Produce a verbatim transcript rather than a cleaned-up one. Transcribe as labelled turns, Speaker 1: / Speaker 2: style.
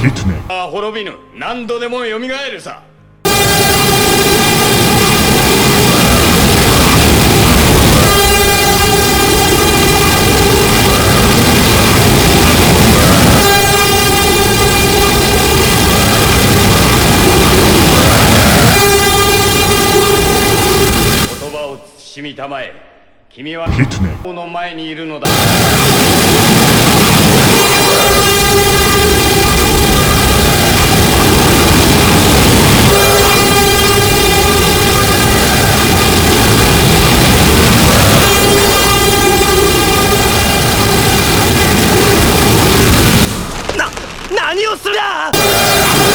Speaker 1: 狐。
Speaker 2: ああ滅びぬ。何度でもよみがえるさ。言葉を慎みたまえ。君は
Speaker 1: 狐。
Speaker 2: この前にいるのだ。
Speaker 3: な、何をするんだ！